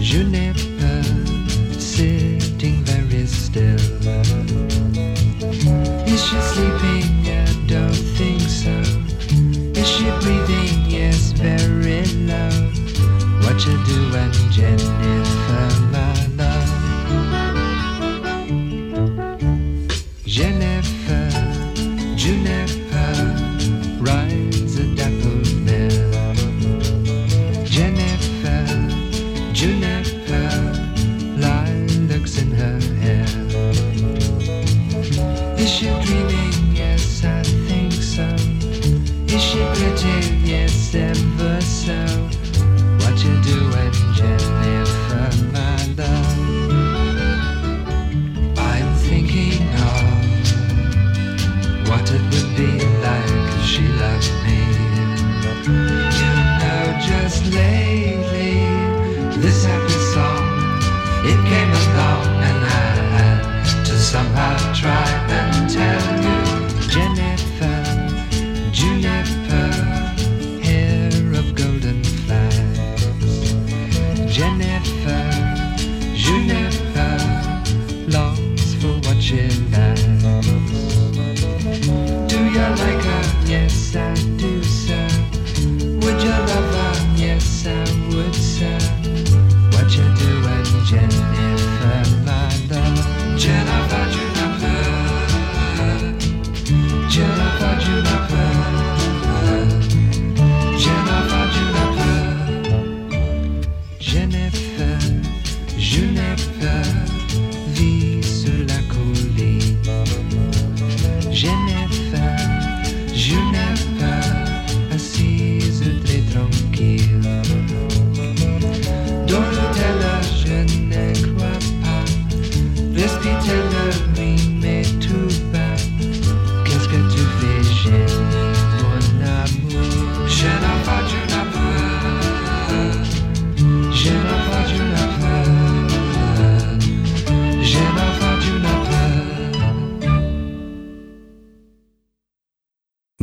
Juniper sitting very still. Is she sleeping? I don't think so. Is she breathing? Yes, very low. What you doing, Jennifer, my love? Jennifer, Juniper rides a dapple mare. Jennifer, Juniper, lilacs in her hair. Is she dreaming? Yes, I think so. Is she pretty? Yes, ever so. What you doing, Jennifer, my love? I'm thinking of what it would be like if she loved me. You know, just lately, this happy song, it came along and I had to somehow try and tell you. Jennifer, Juniper, hair of golden flags. Jennifer, Juniper, longs for what she lacks. Do you like her? Yes, I do, sir. Would you love her? Yes, I would, sir. What you doing, Jennifer, my love? Jennifer, Juniper, Jennifer, Juniper, Jennifer, Juniper, Jennifer, Juniper vit sur la colline. Jennifer, Juniper, assise très tranquille. Don't you tell her je ne crois pas. Respectez-le, oui.